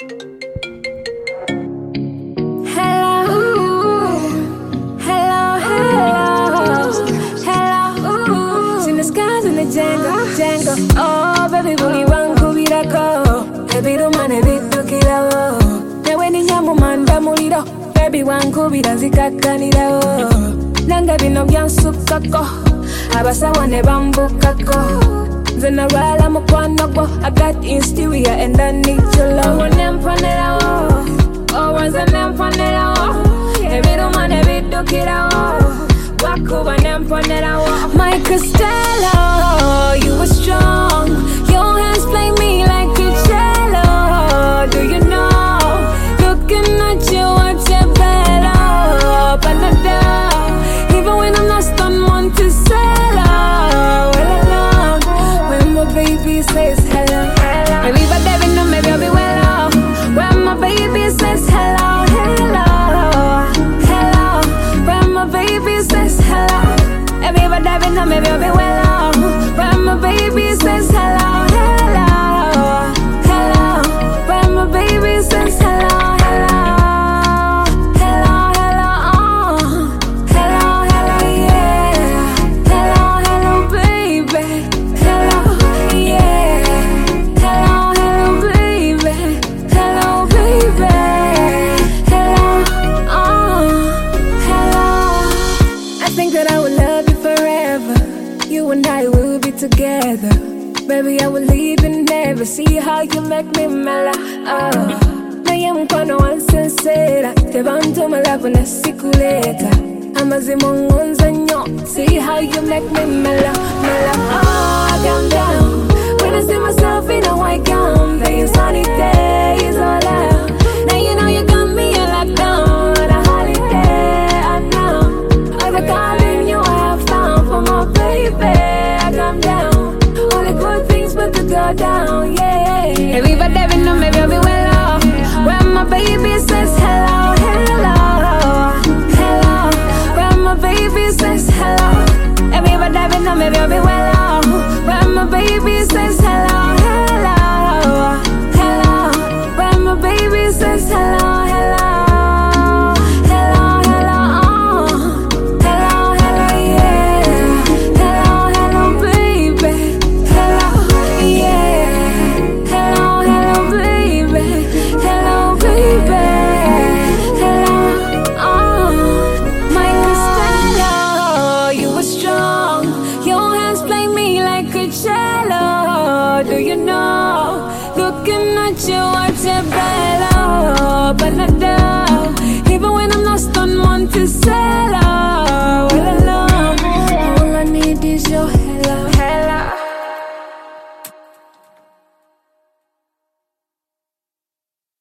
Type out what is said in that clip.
Oh, baby, buli wankubirako ebiruma ne biddukirawo newe ninyamu manda muliro baby wankubira zikakkanirawo nange bino byansukkako abasawo ne bambukako nze nalwala mukwano gwo I got hysteria and I need your love nemponerawo owanze nemponerawo ebiruma ne biddukirawo wakuba nemponerawo my Costello, you were strong. Your hands play me like a cello. Do you know? Looking at you, what's your bello? Panada. Even when I'm lost on Monticello. Well alone, when my baby says hello, hello. Maybe but David, no, maybe I'll be well off. When my baby says hello, hello, hello. When my baby says hello. Maybe but David, no, maybe I'll be well off. When my baby says hello, hello, hello. When my baby says hello, hello, hello, hello, hello, hello, yeah. Hello, hello, baby. Hello, yeah. Hello, hello, baby. Hello, baby. Hello, hello. I think that I would love you forever. You and I will be together. Baby, I will leave and never see how you make me mela. Naye mkwano wansensera tebantuma love nesikuleta amazima ngonza nnyo. See how you make me mela, mela. Oh, calm down when I see myself in a white gown. The sunny days all out. Now you know you got me in lockdown on a holiday. I know all the calling you I have found for my baby. Calm down, all the good things but to go down, yeah. Maybe but David, no, maybe I'll be well off. When my baby says hello, hello, hello. When my baby says hello. Maybe but David, no, maybe I'll be well off. When my baby says hello, hello, hello. When my baby says hello, hello. Do you know? Looking at you, what's your bello? Panada. Even when I'm lost on Monticello.